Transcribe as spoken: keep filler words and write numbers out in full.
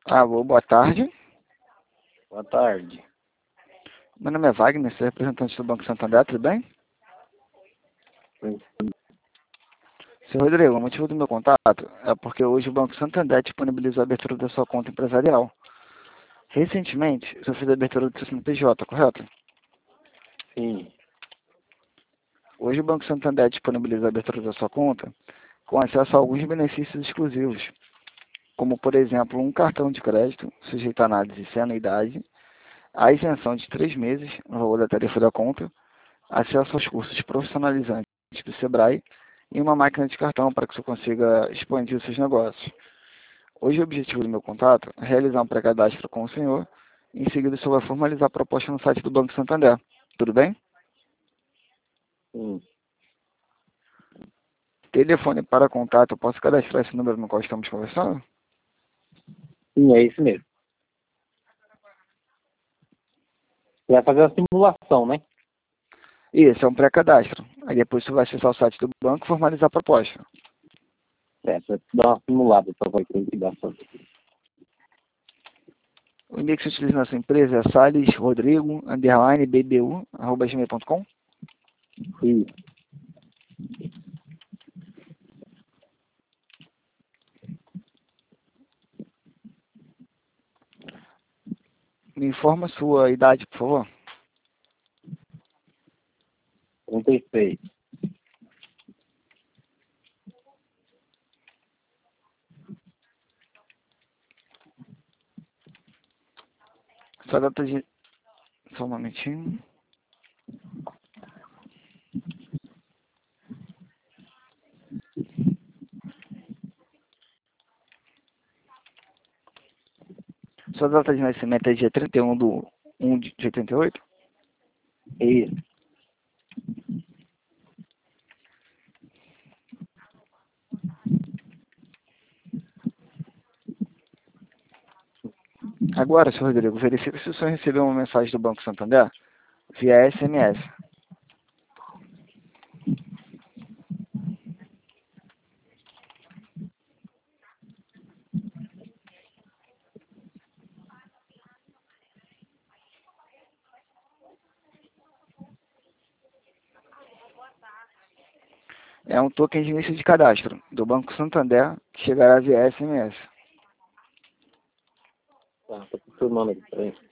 Alô, boa tarde. Boa tarde. Meu nome é Wagner, sou representante do Banco Santander, tudo bem? Sim. Seu Rodrigo, o motivo do meu contato é porque hoje o Banco Santander disponibilizou a abertura da sua conta empresarial. Recentemente, você fez a abertura do seu C N P J, correto? Sim. Hoje o Banco Santander disponibiliza a abertura da sua conta com acesso a alguns benefícios exclusivos, como, por exemplo, um cartão de crédito sujeito a análise sem anuidade, a isenção de três meses no valor da tarifa da conta, acesso aos cursos profissionalizantes do Sebrae e uma máquina de cartão para que você consiga expandir os seus negócios. Hoje o objetivo do meu contato é realizar um pré-cadastro com o senhor e em seguida o senhor vai formalizar a proposta no site do Banco Santander. Tudo bem? Sim. Telefone para contato, eu posso cadastrar esse número no qual estamos conversando? Sim, é isso mesmo. Você vai fazer a simulação, né? Isso, é um pré-cadastro. Aí depois você vai acessar o site do banco e formalizar a proposta. É, você dá uma simulada para ver quem que dá pra fazer. O e-mail que você utiliza na sua empresa é salesrodrigo, underline, bbu, arroba gmail ponto com. Isso. Me informa a sua idade, por favor. trinta e seis. Sua data de... Só um momentinho. Sua data de nascimento é dia trinta e um do um de oitenta e oito? Isso. Agora, senhor Rodrigo, verifique se o senhor recebeu uma mensagem do Banco Santander via S M S. É um token de início de cadastro do Banco Santander que chegará via S M S. Tá, tô confirmando aqui, peraí.